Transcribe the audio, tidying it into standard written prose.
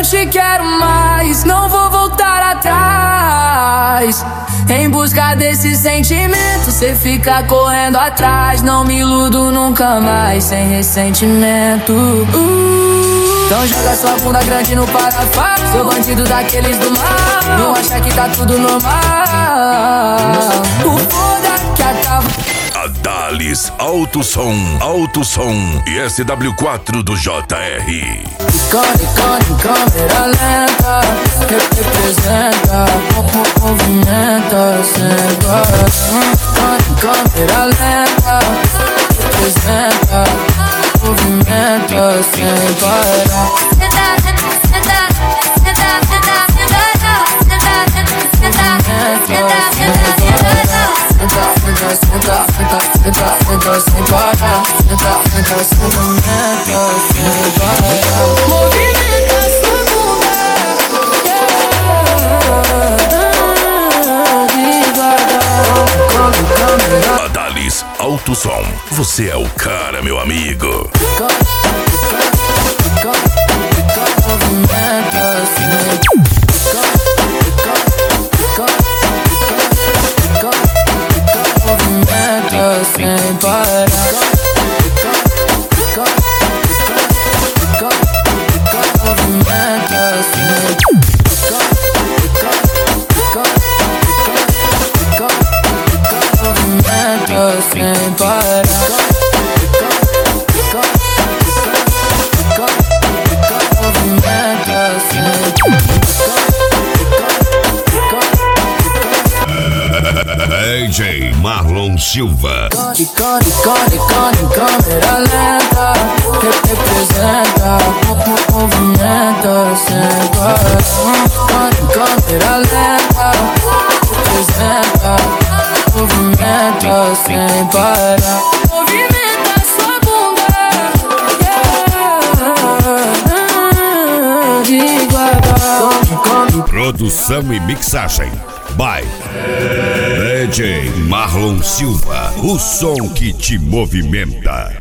te quero mais, não vou voltar atrás. Em busca desse sentimento, cê fica correndo atrás. Não me iludo nunca mais, sem ressentimento. Então joga sua bunda grande no parafuso, seu bandido daqueles do mal. Não acha que tá tudo normal. O foda que acaba. Adalis Alto Som e SW4 do JR. Icone, câmera lenta, representa, movimenta, sem parar. Câmera lenta, representa, movimenta, sem parar. Senta sem parar, senta sem parar. Movimenta sua bunda, devagar. Adalis Alto Som, você é o cara, meu amigo. Movimenta sem parar. Sem parar. DJ Marlon Silva. Icone, câmera lenta, representa, movimenta, sem parar. Câmera lenta, representa, movimenta, sem parar. Movimenta sua bunda, devagar. Produção e mixagem by DJ Marlon Silva, o som que te movimenta.